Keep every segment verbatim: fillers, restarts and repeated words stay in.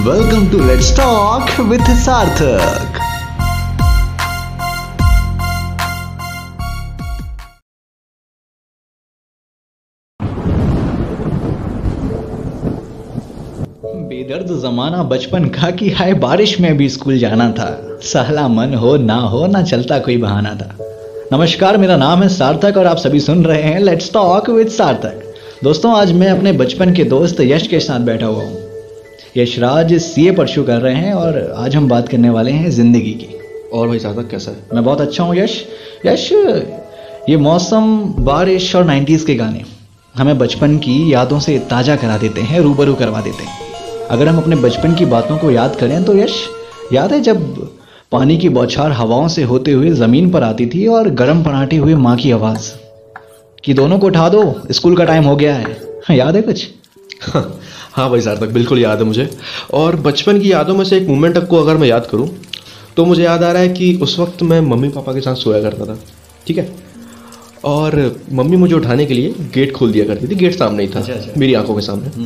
Welcome to Let's Talk with Sarthak. बेदर्द जमाना बचपन का कि हाय बारिश में भी स्कूल जाना था, सहला मन हो ना हो ना चलता कोई बहाना था। नमस्कार, मेरा नाम है सार्थक और आप सभी सुन रहे हैं लेट्स टॉक विद सार्थक। दोस्तों, आज मैं अपने बचपन के दोस्त यश के साथ बैठा हुआ हूँ। यशराज सीए परस्यू कर रहे हैं और आज हम बात करने वाले हैं जिंदगी की। और भाई सार्थक कैसा है? मैं बहुत अच्छा हूँ यश। यश, ये मौसम, बारिश और नाइन्टीज़ के गाने हमें बचपन की यादों से ताज़ा करा देते हैं, रूबरू करवा देते हैं। अगर हम अपने बचपन की बातों को याद करें तो यश, याद है जब पानी की बौछार हवाओं से होते हुए ज़मीन पर आती थी और गर्म पराठे हुए माँ की आवाज़ कि दोनों को उठा दो, स्कूल का टाइम हो गया है। याद है कुछ? हाँ भाई सार्थक, बिल्कुल याद है मुझे। और बचपन की यादों में से एक मोमेंट को अगर मैं याद करूँ तो मुझे याद आ रहा है कि उस वक्त मैं मम्मी पापा के साथ सोया करता था, ठीक है। और मम्मी मुझे उठाने के लिए गेट खोल दिया करती थी। गेट सामने ही था, अच्छा, अच्छा। मेरी आंखों के सामने।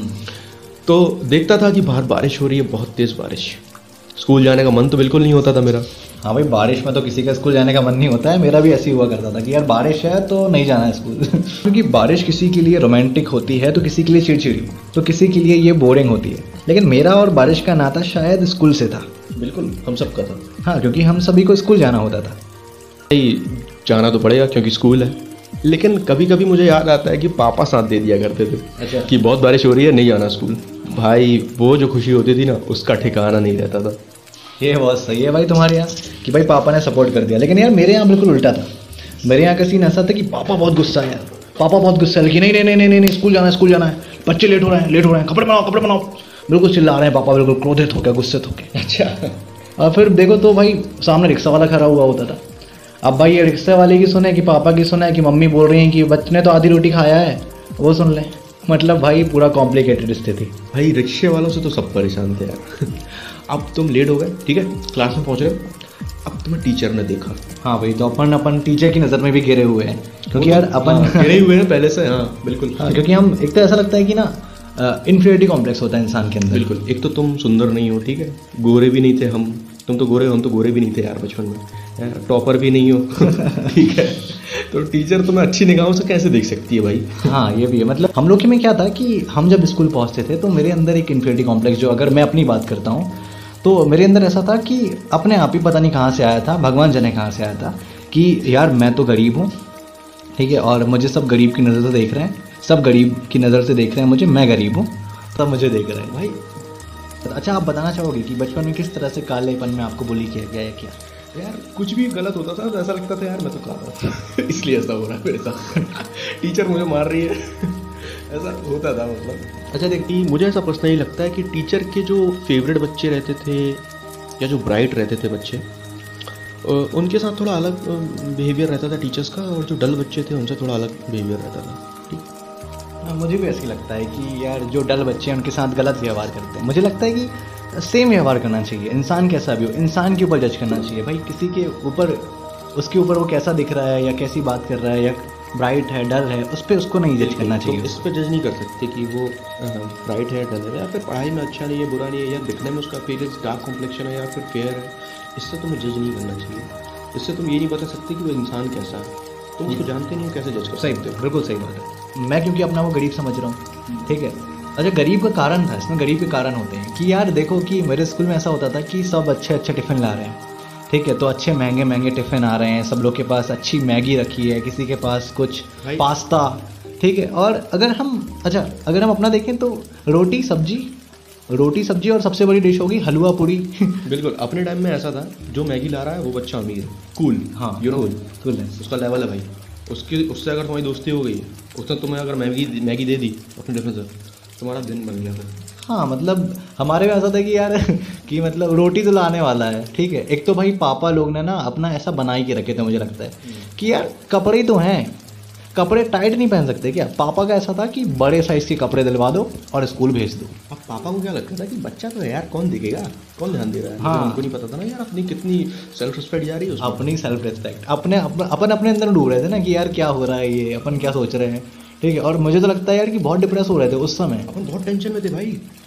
तो देखता था कि बाहर बारिश हो रही है, बहुत तेज़ बारिश। स्कूल जाने का मन तो बिल्कुल नहीं होता था मेरा। हाँ भाई, बारिश में तो किसी का स्कूल जाने का मन नहीं होता है। मेरा भी ऐसे ही हुआ करता था कि यार बारिश है तो नहीं जाना है स्कूल। क्योंकि बारिश किसी के लिए रोमांटिक होती है तो किसी के लिए चिड़चिड़ी, तो किसी के लिए ये बोरिंग होती है। लेकिन मेरा और बारिश का नाता शायद स्कूल से था। बिल्कुल हम सब का था। हाँ, क्योंकि हम सभी को स्कूल जाना होता था। भाई जाना तो पड़ेगा क्योंकि स्कूल है। लेकिन कभी कभी मुझे याद आता है कि पापा साथ दे दिया करते थे। अच्छा। कि बहुत बारिश हो रही है, नहीं जाना स्कूल। भाई वो जो खुशी होती थी ना, उसका ठिकाना नहीं रहता था। ये बहुत सही है भाई तुम्हारे यहाँ कि भाई पापा ने सपोर्ट कर दिया। लेकिन यार मेरे यहाँ बिल्कुल उल्टा था। मेरे यहाँ का सीन ऐसा था कि पापा बहुत गुस्सा है यार। पापा बहुत गुस्सा है कि नहीं नहीं नहीं नहीं नहीं स्कूल जाना है, स्कूल जाना है, बच्चे लेट हो रहे हैं लेट हो रहे हैं कपड़े बनाओ कपड़े बनाओ। बिल्कुल चिल्ला रहे हैं पापा, बिल्कुल क्रोधित हो गया, गुस्से हो गए। अच्छा। और फिर देखो तो भाई सामने रिक्शा वाला खड़ा हुआ होता था। अब भाई ये रिक्शा वाले की सुने कि पापा की सुने कि मम्मी बोल रही हैं कि बच्चे ने तो आधी रोटी खाया है, वो सुन ले। मतलब भाई पूरा कॉम्प्लिकेटेड स्थिति। भाई रिक्शे वालों से तो सब परेशान थे यार। अब तुम लेट हो गए, ठीक है, क्लास में पहुंच गए। अब तुम्हें टीचर ने देखा। हाँ भाई, तो अपन अपन टीचर की नज़र में भी गिरे हुए हैं क्योंकि यार अपन गिरे हुए हैं पहले से। हाँ बिल्कुल। हाँ, क्योंकि हम एक तो ऐसा लगता है कि ना इन्फीरियरिटी कॉम्प्लेक्स होता है इंसान के अंदर। बिल्कुल। एक तो तुम सुंदर नहीं हो, ठीक है, गोरे भी नहीं थे हम। तुम तो गोरे हो, हम तो गोरे भी नहीं थे यार बचपन में यार। टॉपर भी नहीं हो। ठीक है, तो टीचर तुम्हें अच्छी निगाहों से कैसे देख सकती है भाई? हाँ ये भी है। मतलब हम लोग के में क्या था कि हम जब स्कूल पहुँचते थे तो मेरे अंदर एक इन्फीरियरिटी कॉम्प्लेक्स, जो अगर मैं अपनी बात करता हूँ तो मेरे अंदर ऐसा था कि अपने आप ही पता नहीं कहाँ से आया था, भगवान जाने कहाँ से आया था कि यार मैं तो गरीब हूँ, ठीक है, और मुझे सब गरीब की नज़र से देख रहे हैं, सब गरीब की नज़र से देख रहे हैं मुझे, मैं गरीब हूँ, सब मुझे देख रहे हैं भाई। अच्छा, आप बताना चाहोगे कि बचपन में किस तरह से कालेपन में आपको बुली किया गया या क्या? यार कुछ भी गलत होता था तो ऐसा लगता था यार मैं तो काला था। इसलिए ऐसा हो रहा है मेरे साथ। टीचर मुझे मार रही है। ऐसा होता था मतलब। अच्छा देखिए, मुझे ऐसा पर्सनली लगता है कि टीचर के जो फेवरेट बच्चे रहते थे या जो ब्राइट रहते थे बच्चे, उनके साथ थोड़ा अलग बिहेवियर रहता था टीचर्स का, और जो डल बच्चे थे उनसे थोड़ा अलग बिहेवियर रहता था। ठीक, मुझे भी ऐसी लगता है कि यार जो डल बच्चे हैं उनके साथ गलत व्यवहार करते हैं। मुझे लगता है कि सेम व्यवहार करना चाहिए, इंसान कैसा भी हो इंसान के ऊपर जज करना चाहिए भाई। किसी के ऊपर, उसके ऊपर वो कैसा दिख रहा है या कैसी बात कर रहा है या ब्राइट है डल है, उस पर उसको नहीं जज करना चाहिए। तो इस पर जज नहीं कर सकते कि वो ब्राइट है डल है, या फिर पढ़ाई में अच्छा नहीं है बुरा नहीं है, या दिखने में उसका फेस डार्क कॉम्प्लेक्शन है या फिर फेयर है। इससे तुम्हें जज नहीं करना चाहिए। इससे तुम ये नहीं बता सकते कि वो इंसान कैसा है। तुम उसको जानते नहीं हो, कैसे जज कर सकते हो? बिल्कुल सही बात है। मैं क्योंकि अपना वो गरीब समझ रहा हूँ, ठीक है। अच्छा, गरीब का कारण था इसमें, गरीब के कारण होते हैं कि यार देखो कि मेरे स्कूल में ऐसा होता था कि सब अच्छे अच्छे टिफ़िन ला रहे हैं, ठीक है, तो अच्छे महंगे महंगे टिफ़िन आ रहे हैं, सब लोग के पास अच्छी मैगी रखी है, किसी के पास कुछ पास्ता, ठीक है। और अगर हम अच्छा अगर हम अपना देखें तो रोटी सब्जी रोटी सब्जी और सबसे बड़ी डिश होगी हलवा पूरी। बिल्कुल। अपने टाइम में ऐसा था, जो मैगी ला रहा है वो बच्चा अमीर है, कूल। हाँ, यू नो, कूल है, उसका लेवल है भाई। उसकी उससे अगर तुम्हारी दोस्ती हो गई, उसने तुम्हें अगर मैगी मैगी दे दी अपने टिफिन से, तुम्हारा दिन बन गया था। हाँ, मतलब हमारे में ऐसा था कि यार कि मतलब रोटी तो लाने वाला है, ठीक है। एक तो भाई पापा लोग ने ना अपना ऐसा बना ही के रखे थे, मुझे लगता है कि यार कपड़े तो हैं, कपड़े टाइट नहीं पहन सकते क्या। पापा का ऐसा था कि बड़े साइज़ के कपड़े दिलवा दो और स्कूल भेज दो। अब पापा को क्या लगता था कि बच्चा तो है यार, कौन दिखेगा, कौन ध्यान दे रहा है। हाँ, उनको नहीं पता था ना यार अपनी कितनी सेल्फ रिस्पेक्ट जा रही है उसमें। अपनी सेल्फ रिस्पेक्ट अपने अपन अपने अंदर डूब रहे थे ना कि यार क्या हो रहा है, ये अपन क्या सोच रहे हैं, ठीक है। और मुझे तो लगता है यार कि बहुत डिप्रेस हो रहे थे उस समय। अपन बहुत टेंशन में थे भाई।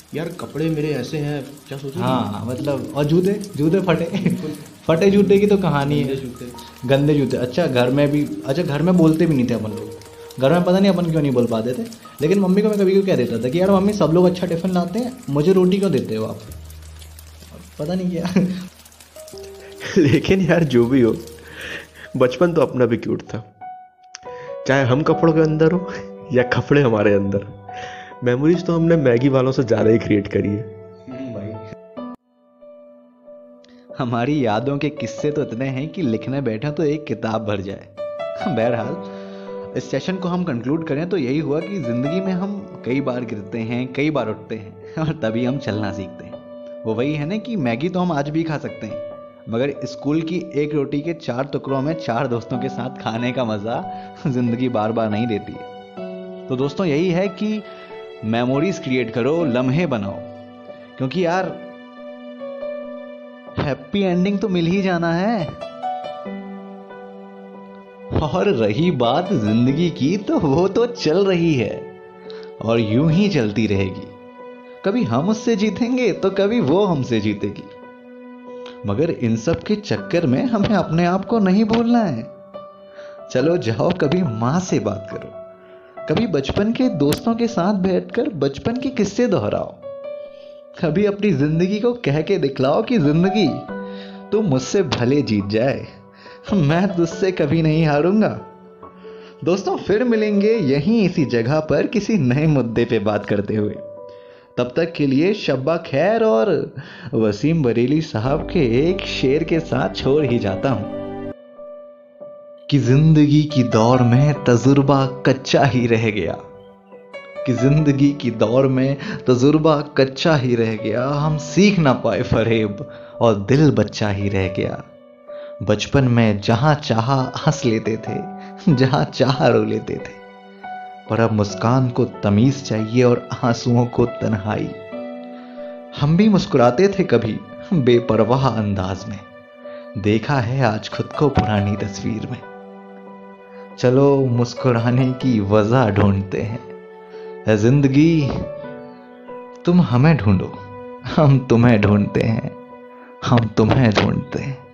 यार कपड़े मेरे ऐसे हैं, क्या सोचेगी? हाँ मतलब, और जूते जूते फटे फटे जूते की तो कहानी है। जूते गंदे जूते। अच्छा घर में भी, अच्छा घर में बोलते भी नहीं थे अपन लोग, घर में पता नहीं अपन क्यों नहीं बोल पाते थे, लेकिन मम्मी को मैं कभी कभी कह देता था कि यार मम्मी सब लोग अच्छा टिफिन लाते हैं, मुझे रोटी क्यों देते हो आप, पता नहीं क्या। लेकिन यार जो भी हो, बचपन तो अपना भी क्यूट था, चाहे हम कपड़ों के अंदर हो या कपड़े हमारे अंदर। मेमोरीज तो हमने मैगी वालों से ज्यादा ही क्रिएट करी है। हमारी यादों के किस्से तो इतने हैं कि लिखने बैठे तो एक किताब भर जाए। बहरहाल इस सेशन को हम कंक्लूड करें तो यही हुआ कि जिंदगी में हम कई बार गिरते हैं, कई बार उठते हैं और तभी हम चलना सीखते हैं। वो वही है ना कि मैगी तो हम आज भी खा सकते हैं, मगर स्कूल की एक रोटी के चार टुकड़ों में चार दोस्तों के साथ खाने का मजा जिंदगी बार बार नहीं देती है। तो दोस्तों यही है कि मेमोरीज क्रिएट करो, लम्हे बनाओ, क्योंकि यार हैप्पी एंडिंग तो मिल ही जाना है। और रही बात जिंदगी की, तो वो तो चल रही है और यूं ही चलती रहेगी। कभी हम उससे जीतेंगे तो कभी वो हमसे जीतेगी, मगर इन सब के चक्कर में हमें अपने आप को नहीं भूलना है। चलो जाओ कभी माँ से बात करो, कभी बचपन के दोस्तों के साथ बैठकर बचपन के किस्से दोहराओ, कभी अपनी जिंदगी को कह के दिखलाओ कि जिंदगी तू मुझसे भले जीत जाए, मैं तुझसे कभी नहीं हारूंगा। दोस्तों फिर मिलेंगे यहीं इसी जगह पर किसी नए मुद्दे पे बात करते हुए। तब तक के लिए शब्बा खैर और वसीम बरेली साहब के एक शेर के साथ छोड़ ही जाता हूं कि जिंदगी की दौर में तजुर्बा कच्चा ही रह गया, कि जिंदगी की दौर में तजुर्बा कच्चा ही रह गया, हम सीख ना पाए फरेब और दिल बच्चा ही रह गया। बचपन में जहां चाहा हंस लेते थे, जहां चाहा रो लेते थे, पर अब मुस्कान को तमीज चाहिए और आंसुओं को तन्हाई। हम भी मुस्कुराते थे कभी बेपरवाह अंदाज में, देखा है आज खुद को पुरानी तस्वीर में। चलो मुस्कुराने की वजह ढूंढते हैं, है जिंदगी तुम हमें ढूंढो, हम तुम्हें ढूंढते हैं, हम तुम्हें ढूंढते हैं।